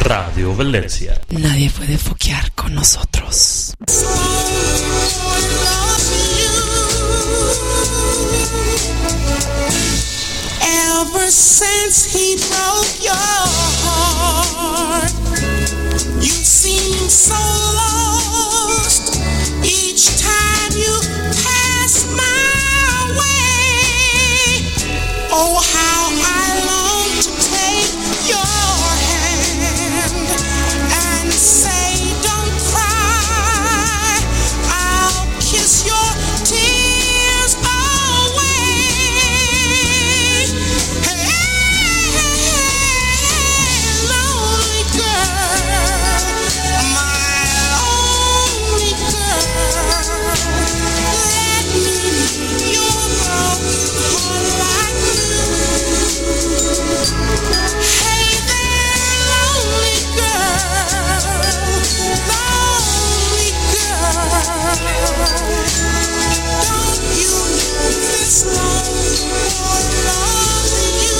Radio Valencia. Nadie puede foquear con nosotros. Ever since he broke your heart, you seem so lost each time you pass my way. Oh, how I long to take your hand and say, don't cry, I'll kiss your tears away. Hey, lonely girl, my lonely girl, let me be your broken heart like hey there, lonely girl, don't you know this lonely boy loves you?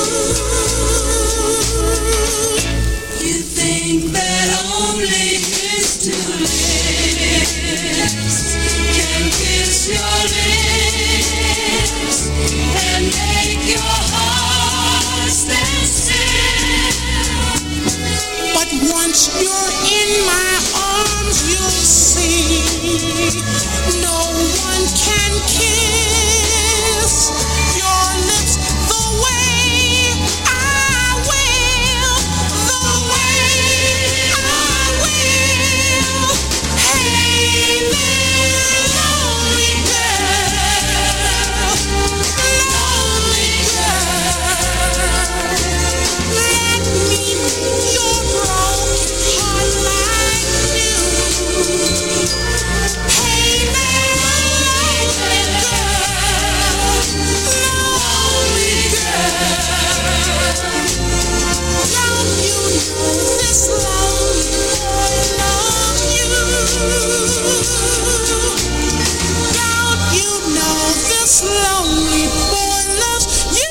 You think that only his two lips can kiss your lips and make your heart stand still. But once you're in my arms, you'll see no one can kiss your lips the way I will, the way I will. Hey there, lonely girl, let me be your broken heart like you. Hey there, lonely girl, don't you know this lonely boy loves you? Don't you know this lonely boy loves you?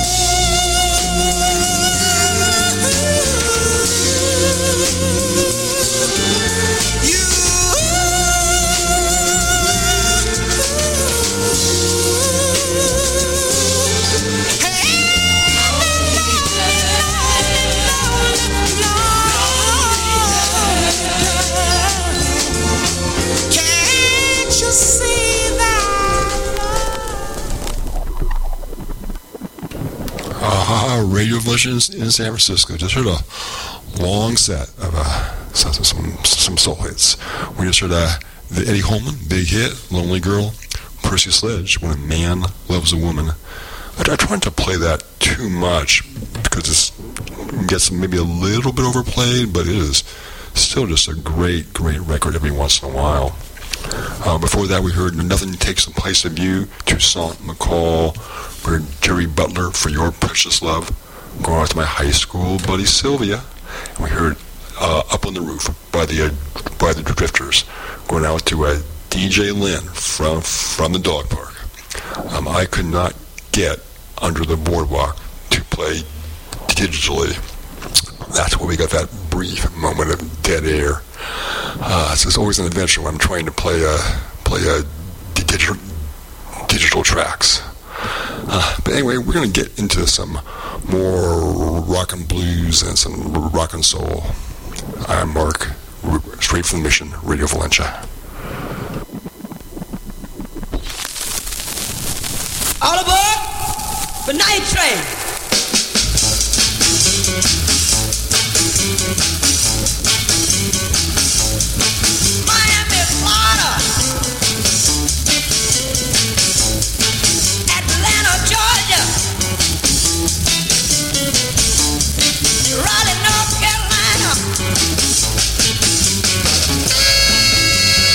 Can't you see that? Radio Visions in San Francisco. Just heard a long set of some soul hits. We just heard the Eddie Holman, big hit, Lonely Girl, Percy Sledge, When a Man Loves a Woman. I tried to play that too much because it gets maybe a little bit overplayed, but it is still just a great, great record every once in a while. Before that, we heard Nothing Takes the Place of You, Toussaint McCall. We heard Jerry Butler, For Your Precious Love, going out to my high school buddy Sylvia. And we heard Up on the Roof by the Drifters, going out to DJ Lynn from the dog park. I could not get Under the Boardwalk to play digitally. That's where we got that brief moment of dead air. It's always an adventure when I'm trying to play digital tracks. But anyway, we're going to get into some more rock and blues and some rock and soul. I'm Mark, straight from the Mission, Radio Valencia. All aboard the night train. Miami, Florida. Atlanta, Georgia. Raleigh, North Carolina.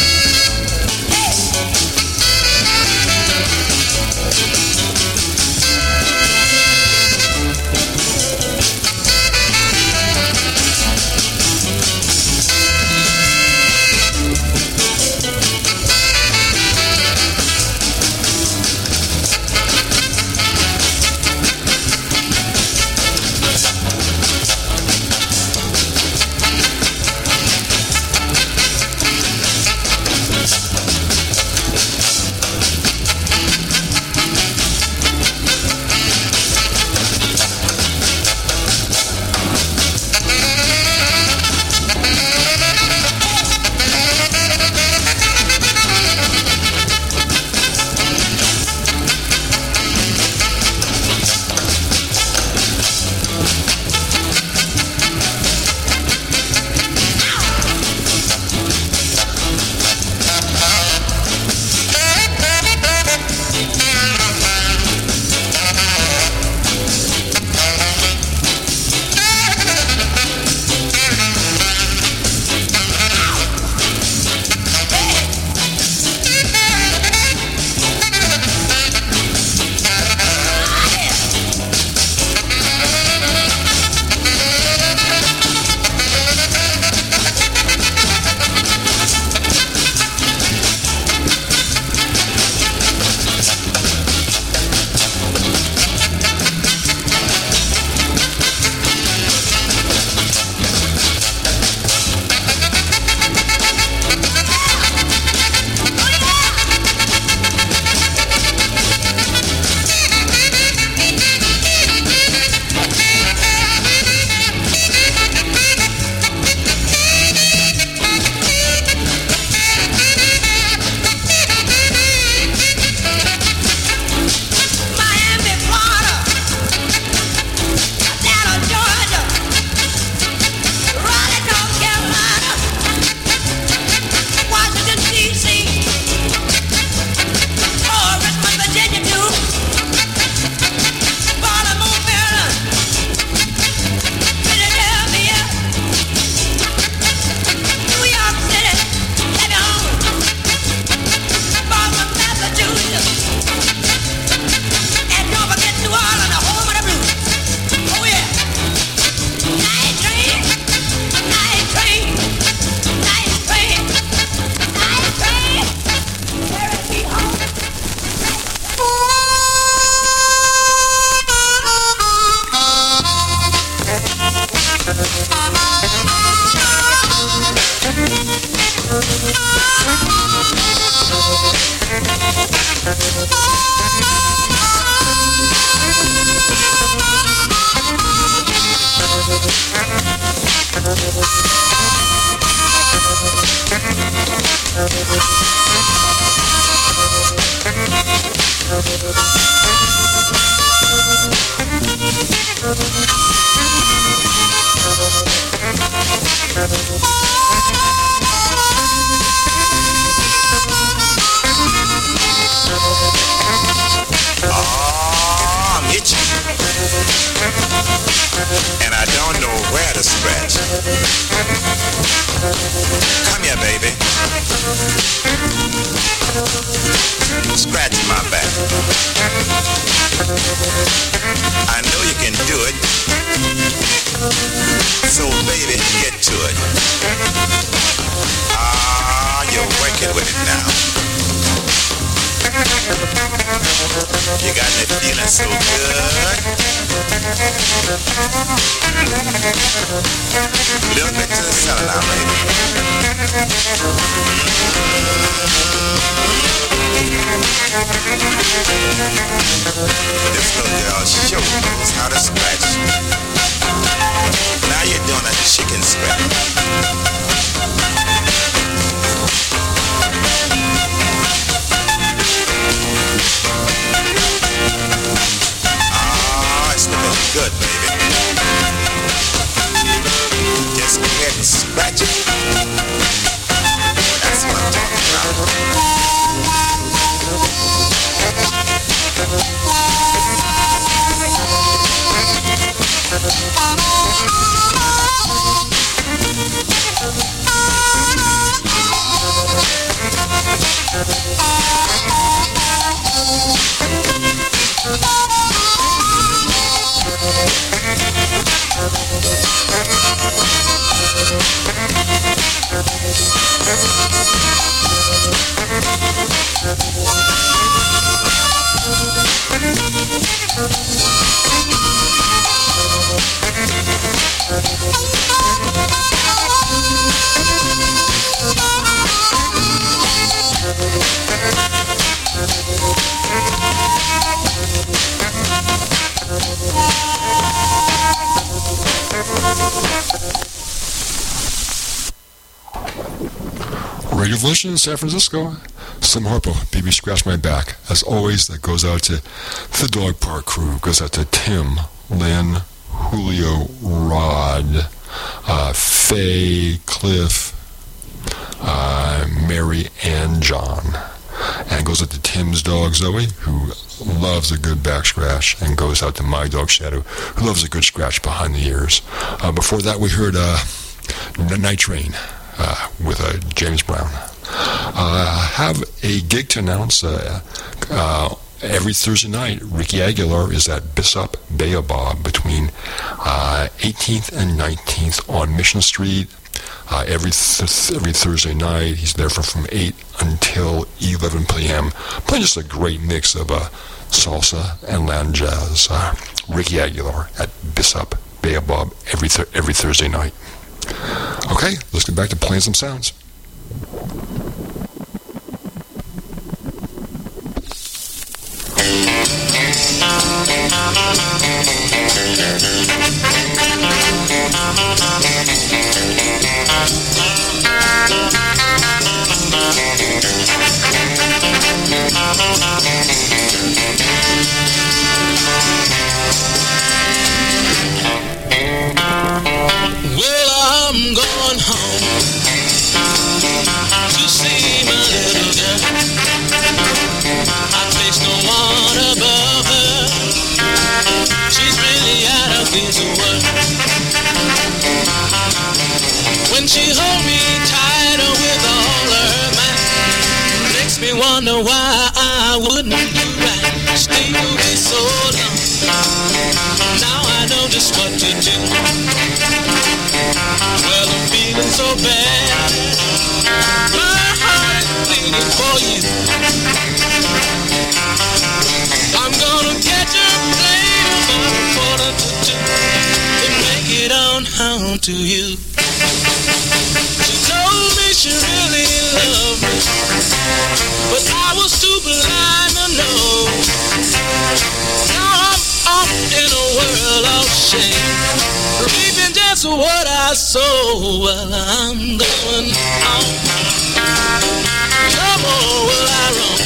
I'm itching, and I don't know where to scratch. Come here, baby. Scratch my back. I know you can do it. So, baby, get to it. You're working with it now. You got me feeling so good. Little bit to the center now, baby. This little girl sure knows how to scratch. Now you're doing a chicken scratch. It's looking good, baby. Just go ahead and scratch it. That's what I'm talking about. Radio Evolution in San Francisco. Slim Harpo, Baby Scratch My Back. As always, that goes out to the Dog Park crew. Goes out to Tim, Lynn, Julio, Rod, Faye, Cliff, Mary, and John. And goes out to Tim's dog, Zoe, who loves a good back scratch. And goes out to my dog, Shadow, who loves a good scratch behind the ears. Before that, we heard Night Train with James Brown. I have a gig to announce every Thursday night. Ricky Aguilar is at Bissop Baobab between 18th and 19th on Mission Street. Every Thursday night, he's there from 8 until 11 p.m. Playing just a great mix of salsa and lounge jazz. Ricky Aguilar at Bissop Baobab every Thursday night. Okay, let's get back to playing some sounds. Well, I'm going home to see my little girl. I place no one above her. She's really out of this world. When she holds me tighter with all her might, makes me wonder why I wouldn't do right. Stay away so long. Now I know just what to do. Well, I'm feeling so bad. My heart is bleeding for you. I'm gonna catch a plane about 1:45 and make it on home to you. She told me she really loved me, but I was too blind to know. Now I'm off in a world of shame, reaping just what I sow. Well, I'm going on. No more will I roam.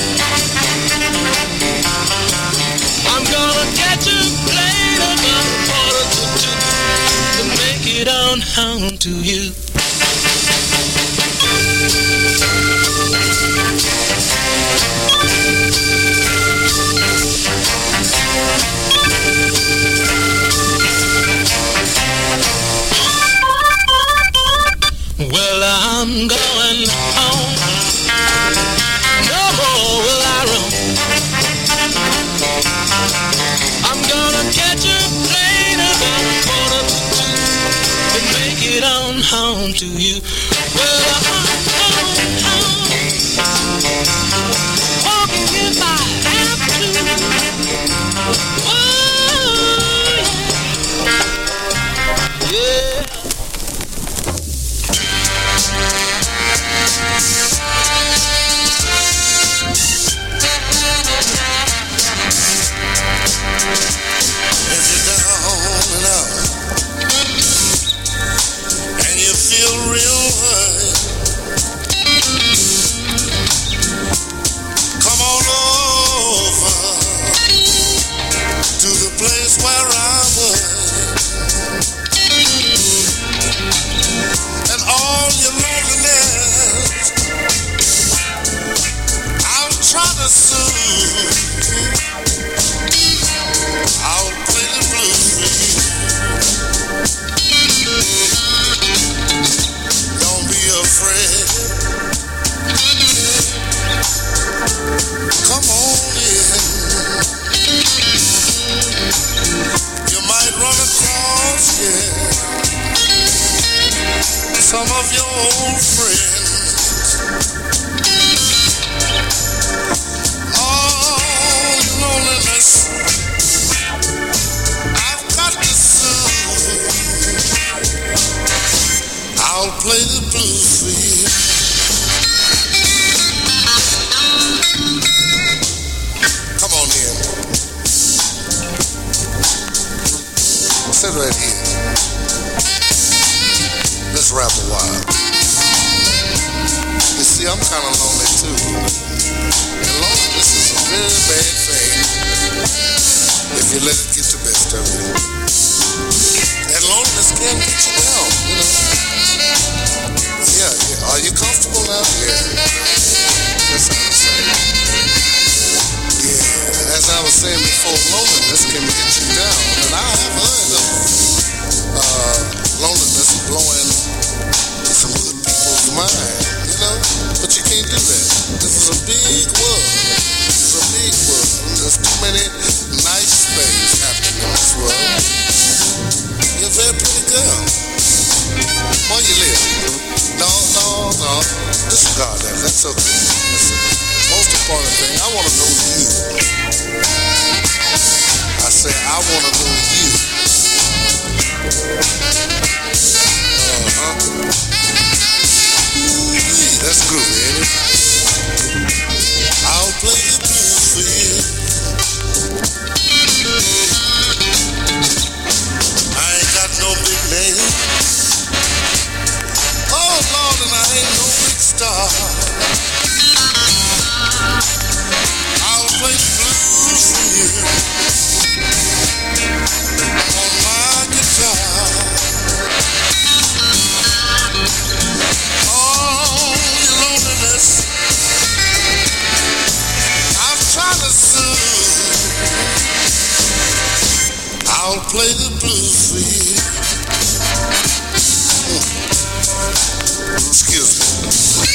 I'm gonna catch a plane about a quarter to two to make it on home to you. Well, I'm going home. No more will I roam. I'm gonna catch a plane about a quarter to two and make it on home to you. Well, I'm home. Walking if I have to. Oh, yeah. Yeah. If you're down and out and you feel real hurt, come on over to the place where I was, and all your loneliness I'll try to soothe. I'll play the blues for you. Don't be afraid. Come on in. You might run across, some of your old friends. Oh, loneliness, I'll play the blues for you. Come on in. Sit right here. Let's rap a while. You see, I'm kind of lonely too. And loneliness is a very bad thing if you let it get the best of you. And loneliness can get you down, you know. Yeah. Are you comfortable now? Yeah. That's how I'm saying. Yeah. As I was saying before, loneliness can get you down. And I have heard of loneliness blowing some good people's mind, you know. But you can't do that. This is a big world. It's a big world. There's too many nice things happening in this world. You're a very pretty girl. Where you live? No. Disregard that. That's okay. Listen, most important thing, I want to know you. I say, I want to know you. That's groovy, ain't it? I'll play the blues for you. I ain't got no big name. Oh Lord, and I ain't no big star. I'll play the blues for you on my guitar. Oh, your loneliness, I'm trying to soothe. I'll play the blues for you. Excuse me.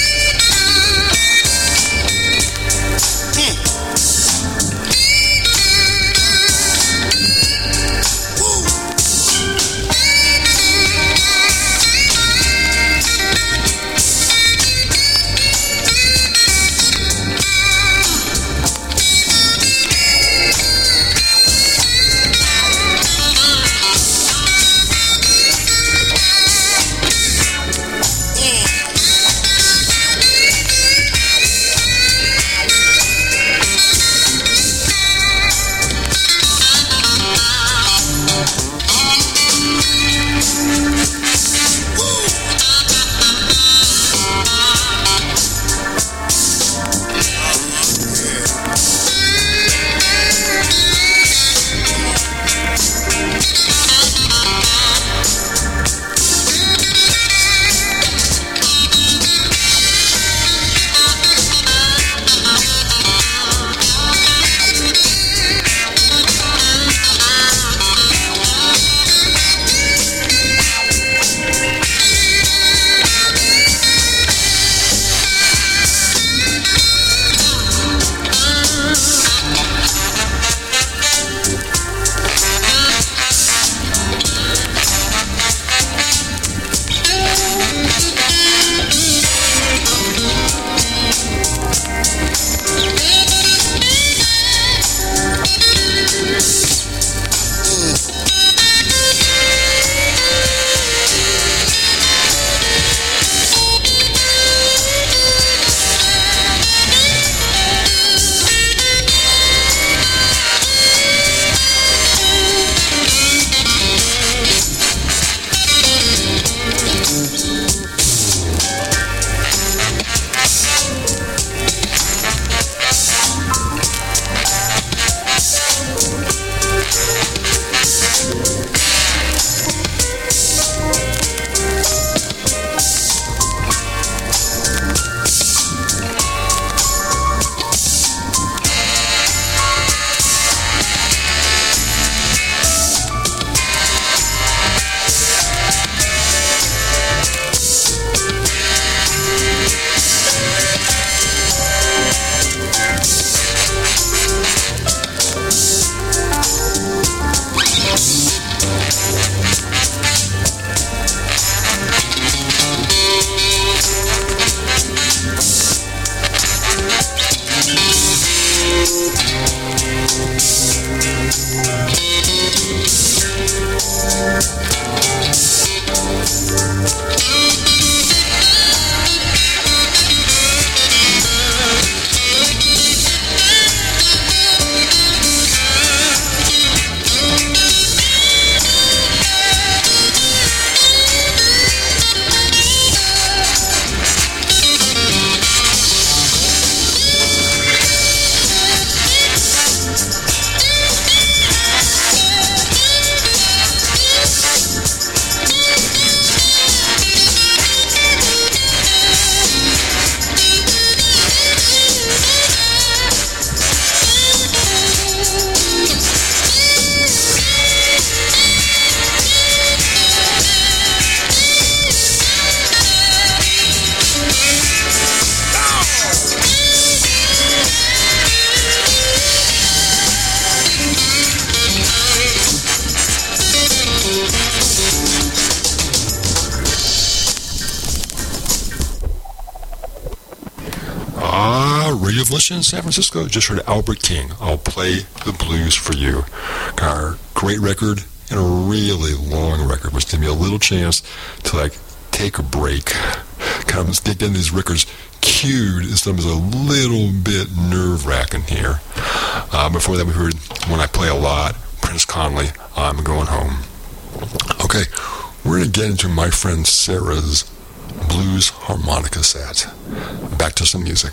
Radio Evolution in San Francisco. Just heard Albert King. I'll play the blues for you. Our great record and a really long record, which gave me a little chance to like take a break. Kind of getting these records cued is sometimes a little bit nerve-wracking here. Before that, we heard When I Play a Lot, Prince Conley, I'm Going Home. Okay, we're going to get into my friend Sarah's blues harmonica set. Back to some music.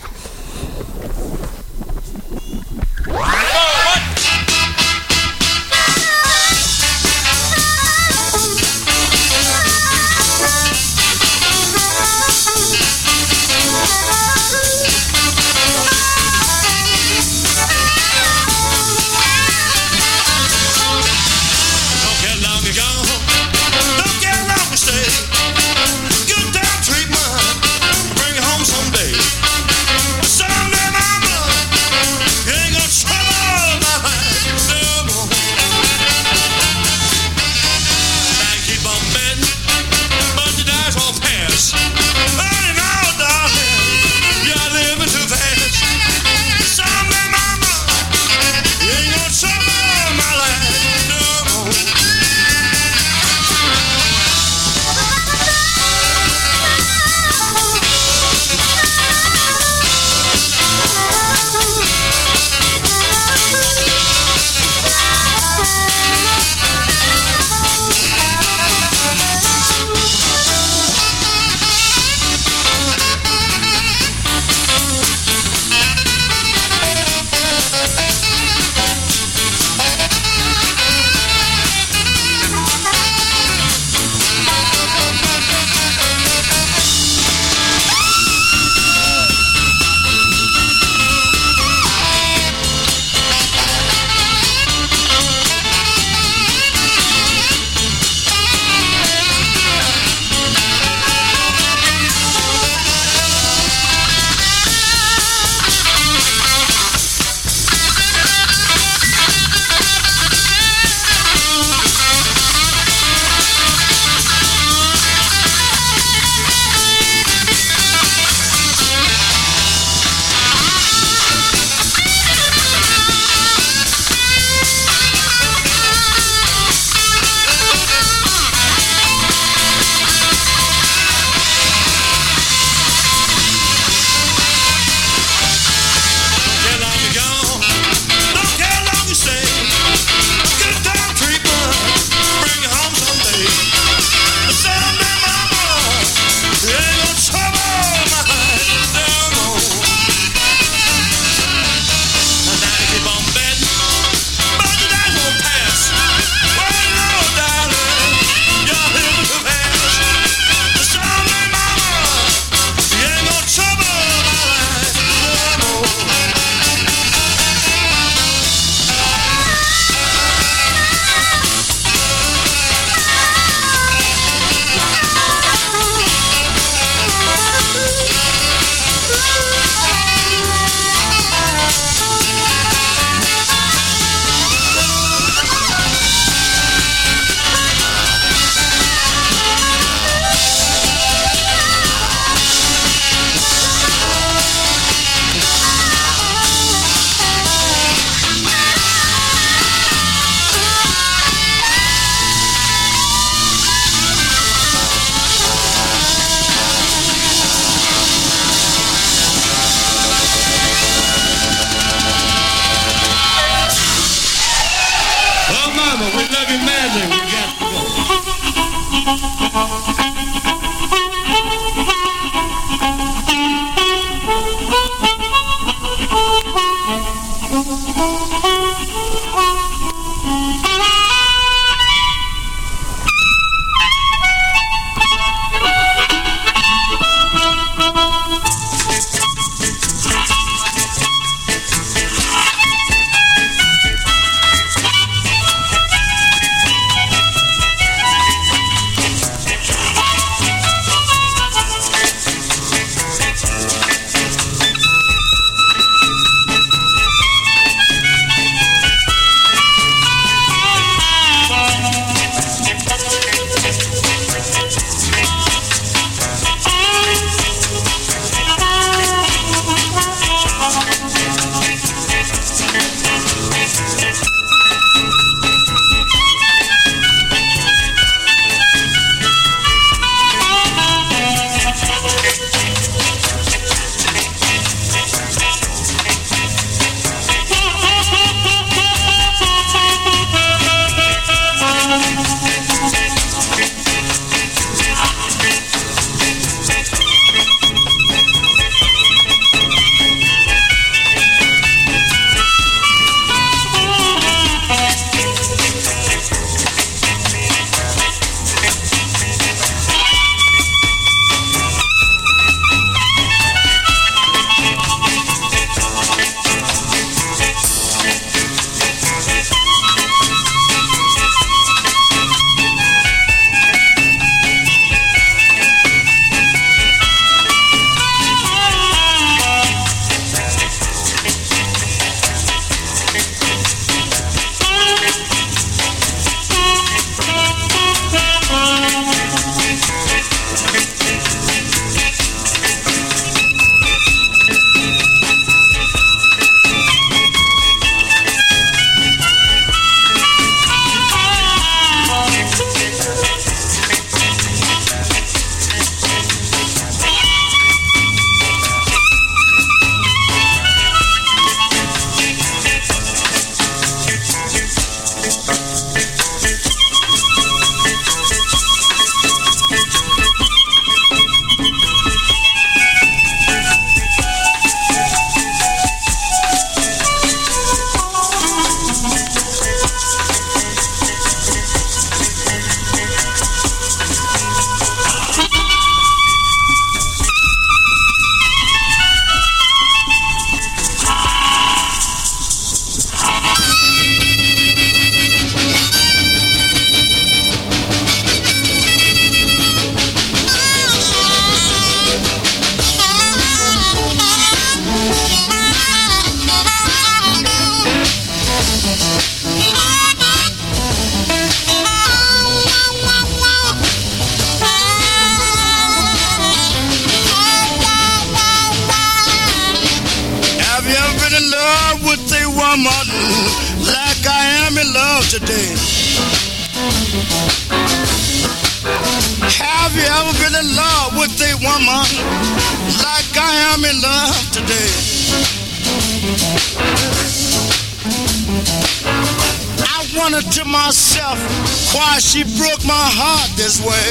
woman like I am in love today? Have you ever been in love with a woman like I am in love today? I wondered to myself why she broke my heart this way.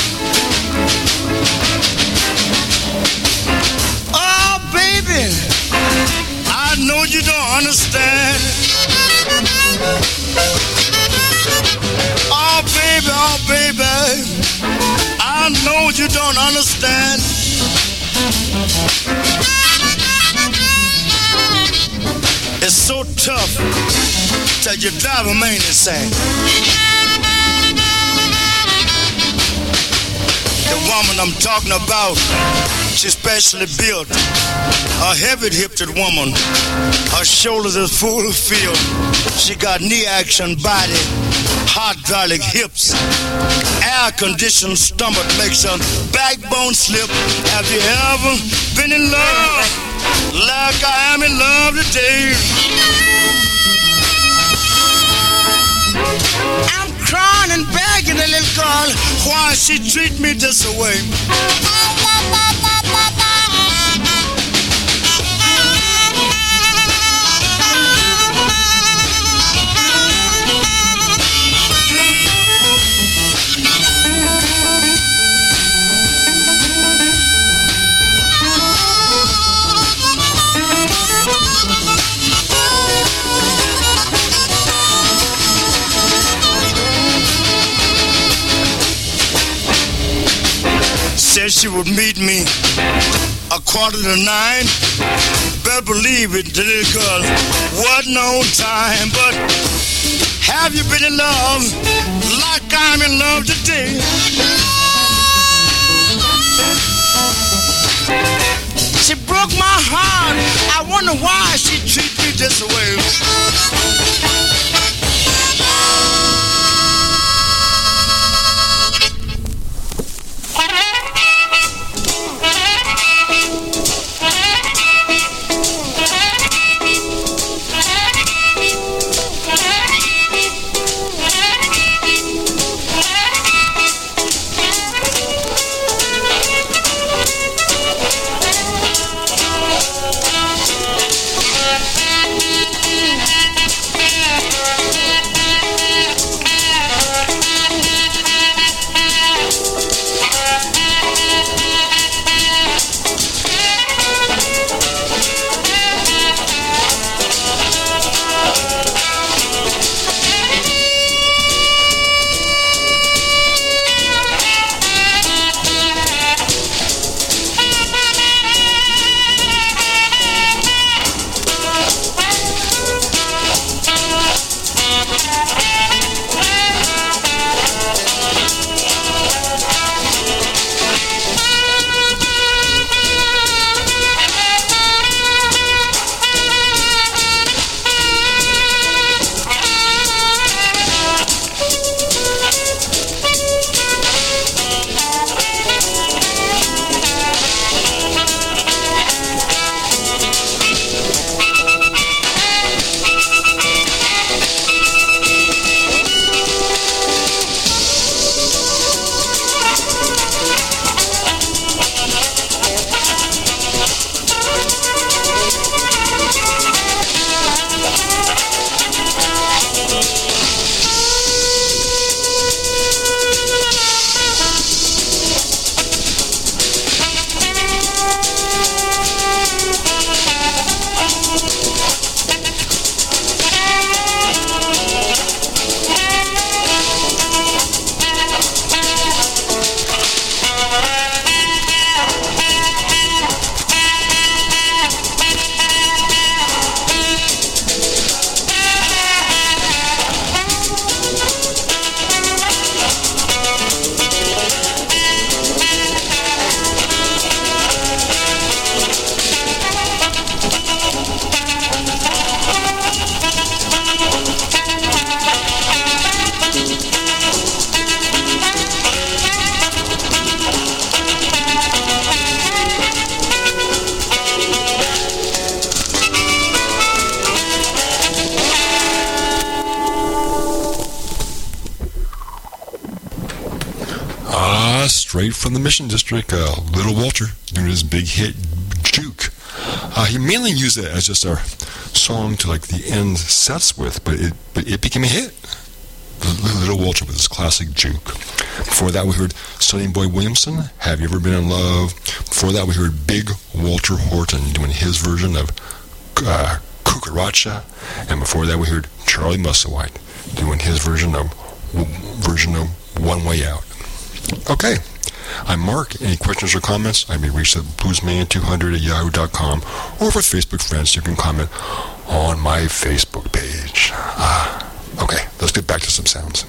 Oh, baby, I know you don't understand. Oh, baby, I know you don't understand. It's so tough till you drive a man insane. The woman I'm talking about, she's specially built, a heavy-hipped woman. Her shoulders are full of feel. She got knee action body, hydraulic hips, air-conditioned stomach makes her backbone slip. Have you ever been in love like I am in love today? I'm crying and begging a little girl why she treat me this way. Said she would meet me 9:15. Better believe it, the little girl wasn't on time. But have you been in love like I'm in love today? She broke my heart. I wonder why she treat me this way. straight from the Mission District, Little Walter doing his big hit, Juke. He mainly used it as just a song to like the end sets with, but it became a hit. Little Walter with his classic Juke. Before that, we heard Sonny Boy Williamson, Have You Ever Been in Love? Before that, we heard Big Walter Horton doing his version of Cucaracha. And before that, we heard Charlie Musselwhite doing his version of One Way Out. Okay. I'm Mark. Any questions or comments? I may reach at bluesman200@yahoo.com, or for Facebook friends, you can comment on my Facebook page. Okay, let's get back to some sounds.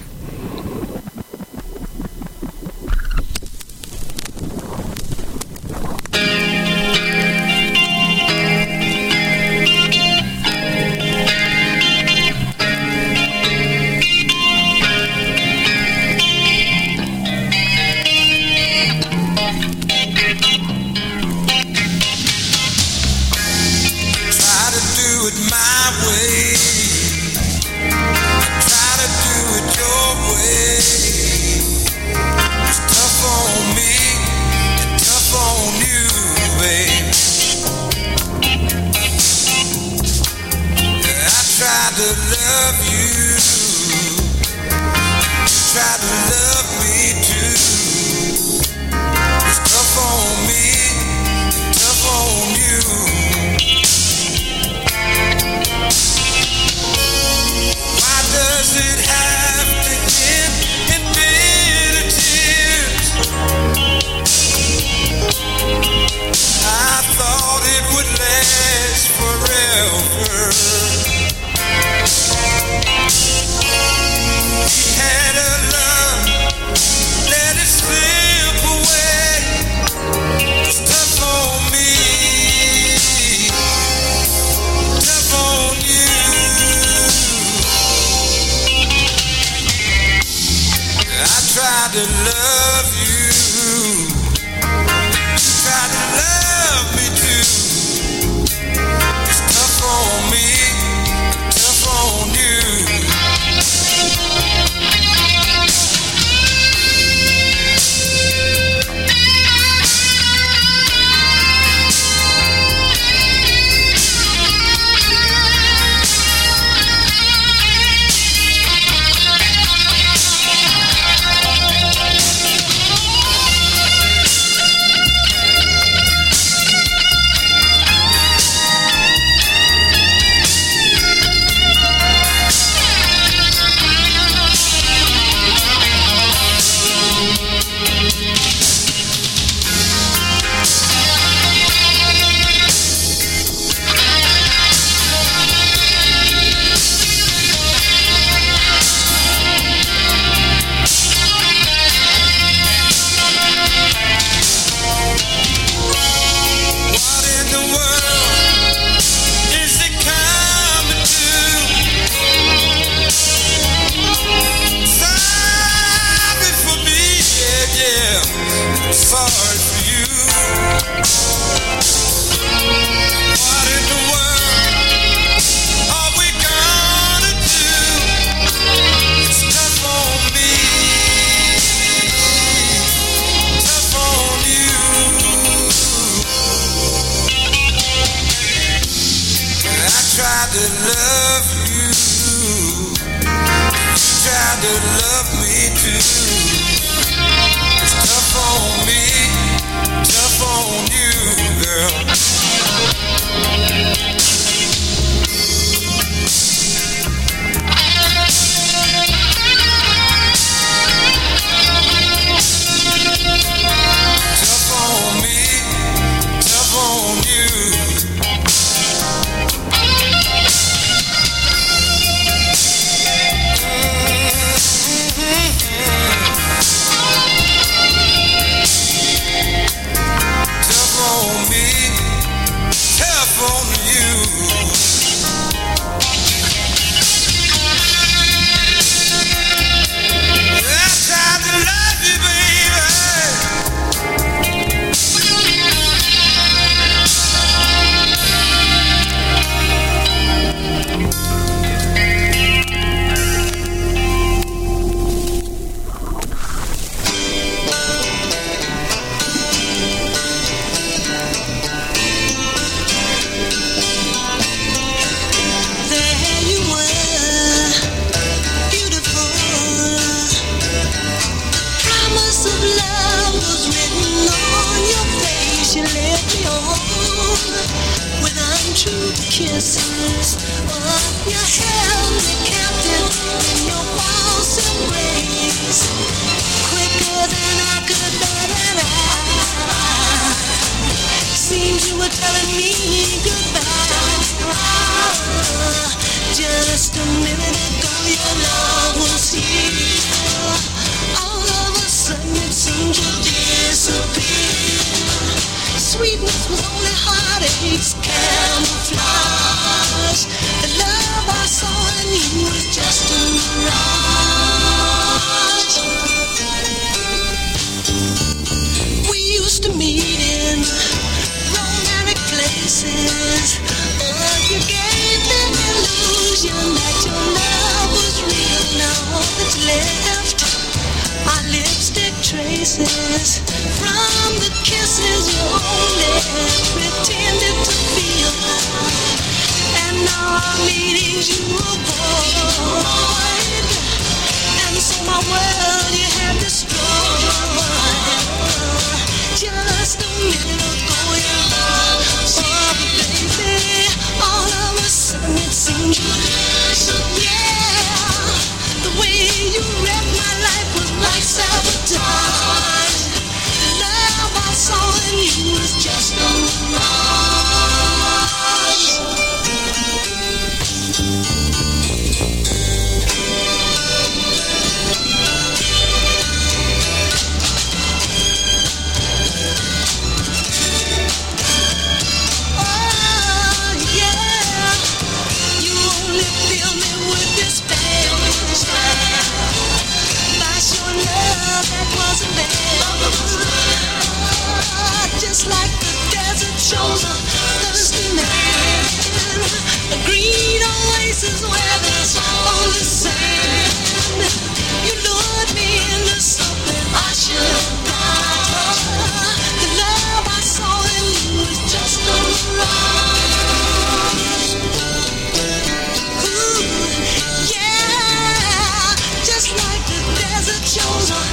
kisses. Oh, you held me captive in your false embrace, quicker than I could bat an eye. Seems you were telling me goodbye. Just a minute ago your love was here. All of a sudden it seemed to disappear. Sweetness was only heartache's camouflage. The love I saw in you was just a mirage. We used to meet in romantic places. Oh, you gave the illusion that your love was real. Now all that's left are lipstick traces from the kisses you only pretended to feel. And now our meetings you avoid, and so my world you have destroyed. Just a minute ago you loved, oh baby, all of a sudden it seems you yeah, the way you wrecked my life was like sabotage. The love I saw in you was just a just like the desert shows a thirsty man. A green oasis where there's only sand. You lured me into something I should not. The love I saw in you was just a mirage. Ooh, yeah, just like the desert shows a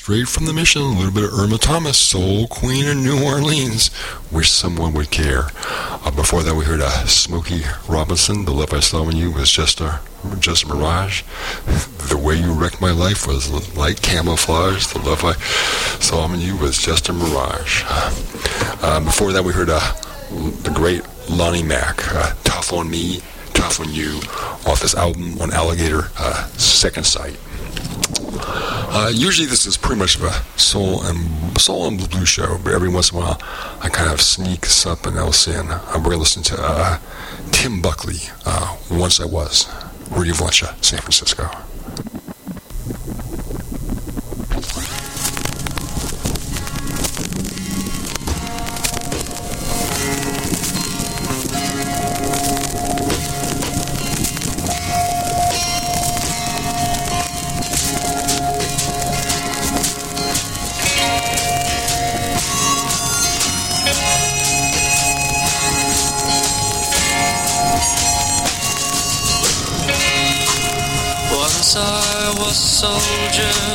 straight from the Mission, a little bit of Irma Thomas, Soul Queen in New Orleans. Wish Someone Would Care. Before that, we heard Smokey Robinson. The Love I Saw in You was just a mirage. The Way You Wrecked My Life was like camouflage. The Love I Saw in You was just a mirage. Before that, we heard the great Lonnie Mack, Tough on Me, Tough on You, off this album on Alligator, Second Sight. Usually this is pretty much of a soul and blues show, but every once in a while I kind of sneak something else in. We're going to listen to Tim Buckley, Once I Was, Radio Valencia, San Francisco. Soldier,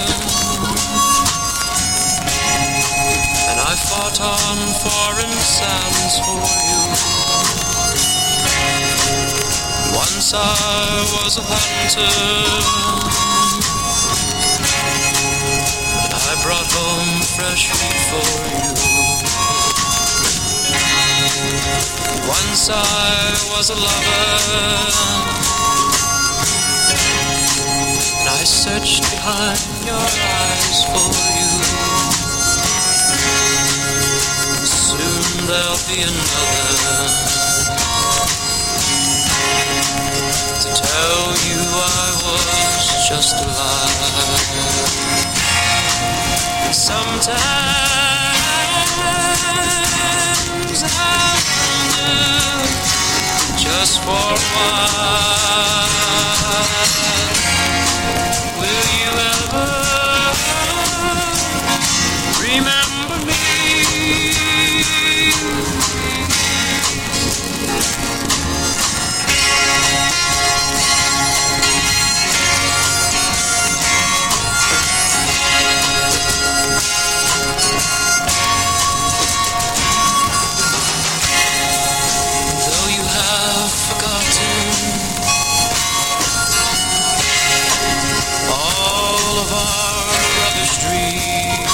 and I fought on foreign sands for you. Once I was a hunter, and I brought home fresh meat for you. Once I was a lover, I searched behind your eyes for you. Soon there'll be another to tell you I was just a lie. Sometimes I wonder, just for a while, will you ever remember me? Though you have forgotten all of our rubbish dreams,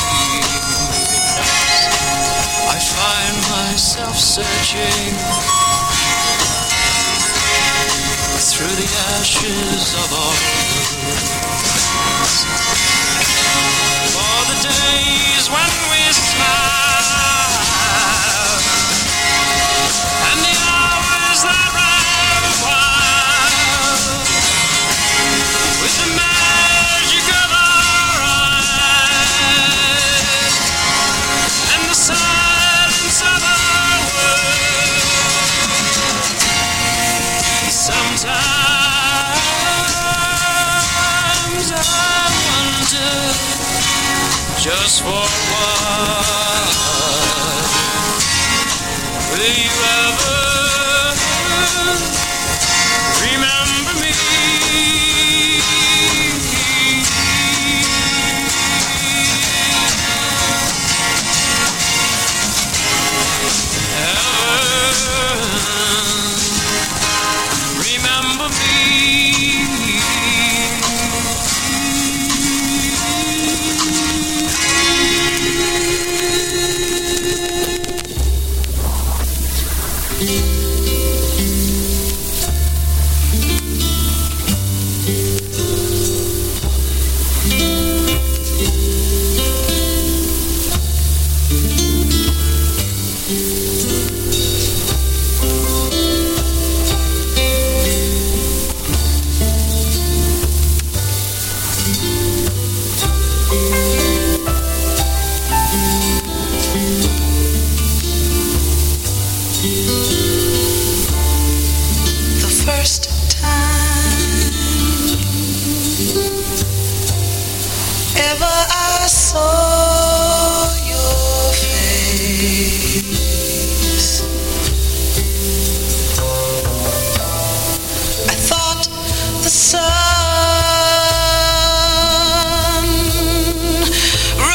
I find myself searching through the ashes of our words for the days when we smiled and the hours that ran wild with the magic of our eyes and the silence of our words. Sometimes I wonder, just for a while, will you ever remember me? Remember me. The first time ever I saw your face, I thought the sun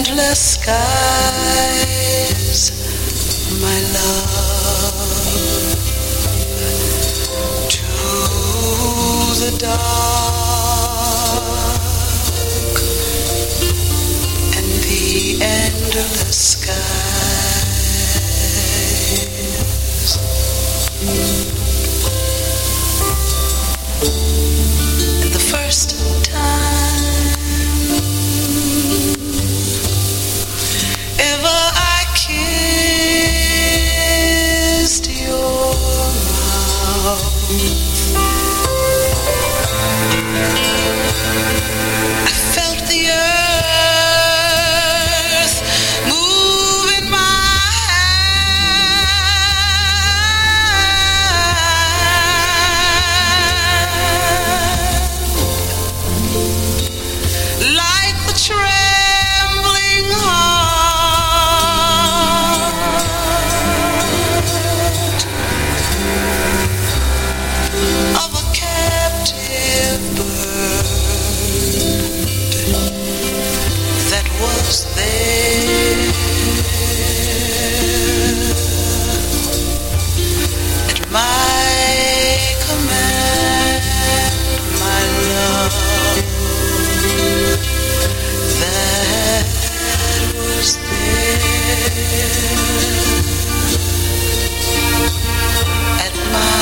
endless skies, my love, to the dark and the endless skies. And the first time ever I kissed your mouth, I felt the earth move in my hand, like the trembling heart of a captive bird that was there at my command, my love, that was there at my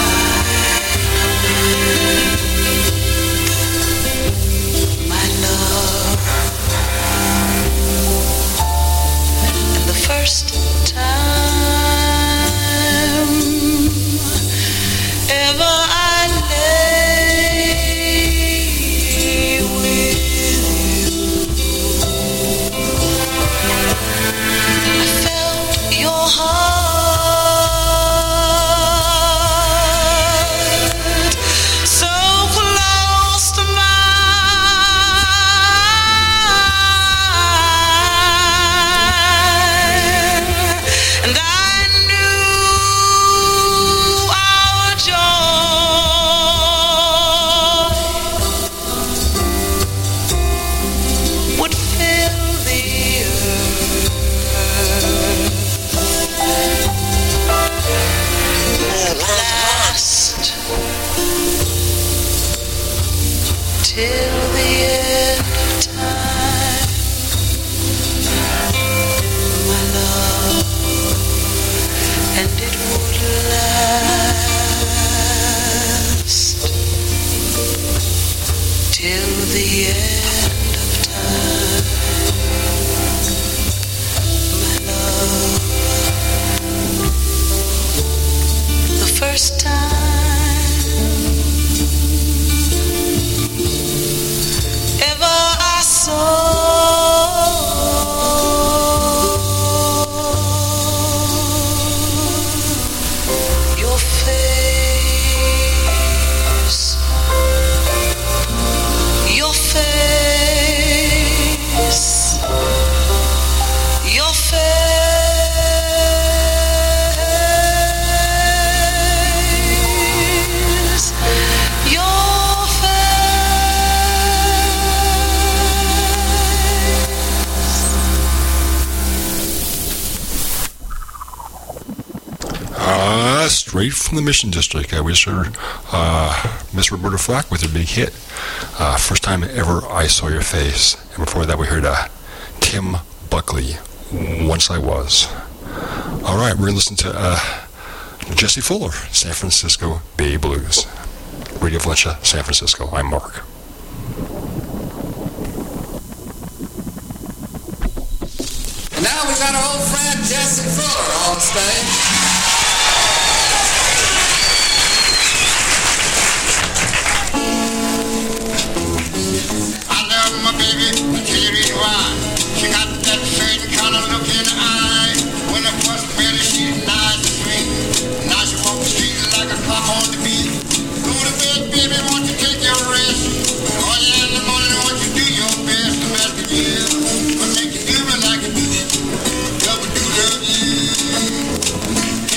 love. And the first time ever I lay with you, I felt your heart so close to mine, and I knew our joy would fill the earth. Last till the end of time, my love, and it would last till the end of time, my love. The first time ever I saw your face, your face, your face, your Straight from the Mission District. We just heard Miss Roberta Flack with her big hit, First Time Ever I Saw Your Face. And before that we heard Tim Buckley, Once I Was. All right, we're going to listen to Jesse Fuller, San Francisco Bay Blues. Radio Valencia, San Francisco. I'm Mark. And now we got our old friend Jesse Fuller on the stage. I love my baby, I'll tell you the reason why. She got that certain kind of look in her eye. When I first met her, she's nice and sweet. Now she walks the street like a clock on the beat. Go to bed, baby, won't you take your rest? Call you in the morning, won't you do your best? The best of you, what make you do me like you do? Love you.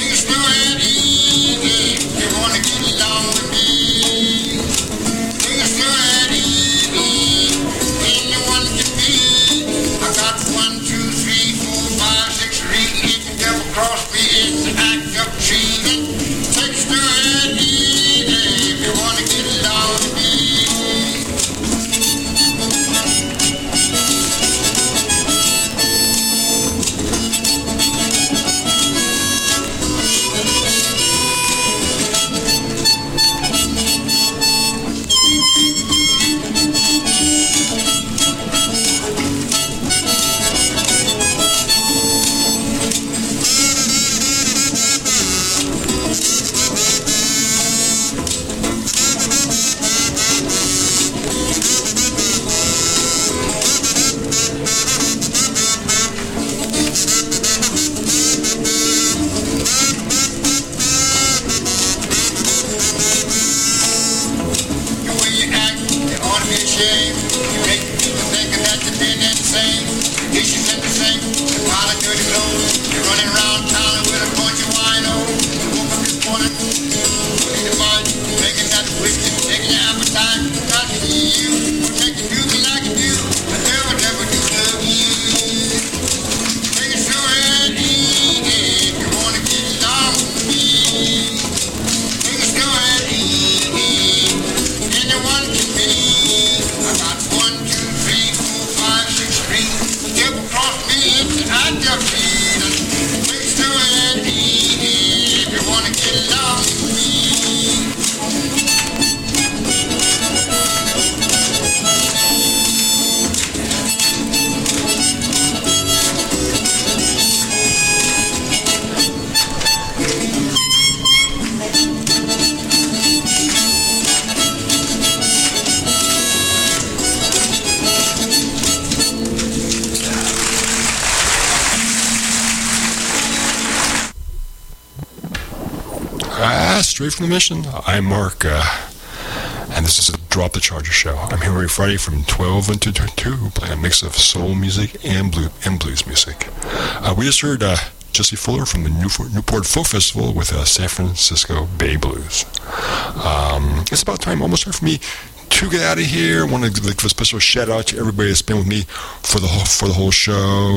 straight from the mission. I'm Mark, and this is the Drop the Charger show. I'm here every Friday from 12 until 2, playing a mix of soul music and blues music. We just heard Jesse Fuller from the Newport Folk Festival with San Francisco Bay Blues. It's about time, almost time for me to get out of here. I want to give a special shout out to everybody that's been with me for the whole show.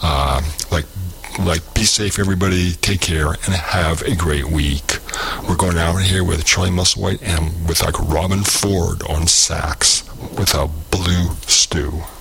Be safe, everybody. Take care and have a great week. We're going out here with Charlie Musselwhite and with Robin Ford on sax with a Blue Stew.